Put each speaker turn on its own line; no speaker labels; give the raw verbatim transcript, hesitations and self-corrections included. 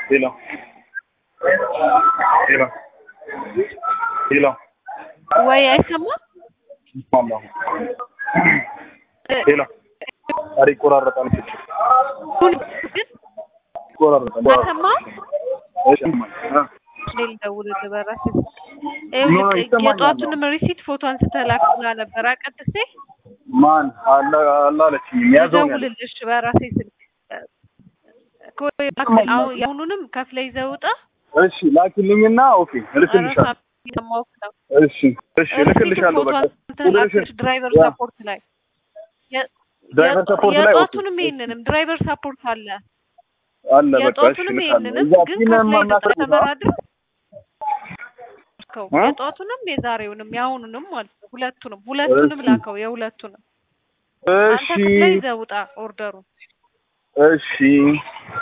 ሄሎ ሄሎ ሄሎ
ወይ አይሰማ
ይሰማል። ሄሎ አሪ ቆራረጣል እቺ ቆራረጣል
አይሰማ
አይሰማ
ሌል ደውል ተበራስ የጧቱንም ሪሲት ፎቶ አንስተላክላ ነበር አቀጥሴ
ማን አላ አላለችኝ ያዘው ነው
ደውልልሽ በራሴ ስልክ ኮይ አው ያሁኑንም ከፍለይ ዘውጣ
እሺ ላኪልኝና ኦኬ ልክልሻለሁ እሺ እሺ ልክልሻለሁ በቃ
ድራይቨር ሰፖርት ላይ
ድራይቨር ሰፖርት ላይ
የጧቱንም ይሄንንም ድራይቨር ሰፖርት አለ
አለ በቃ እሺ
የጧቱንም ይሄንንም ግን ከፍለይ ተመራድር ከው የጧቱንም የዛሬውንም ያሁኑንም ማለት ነው ሁለቱንም ሁለቱንም ላከው የሁለቱንም
እሺ
አንተ ከፍለይ ዘውጣ ኦርደሩ
እሺ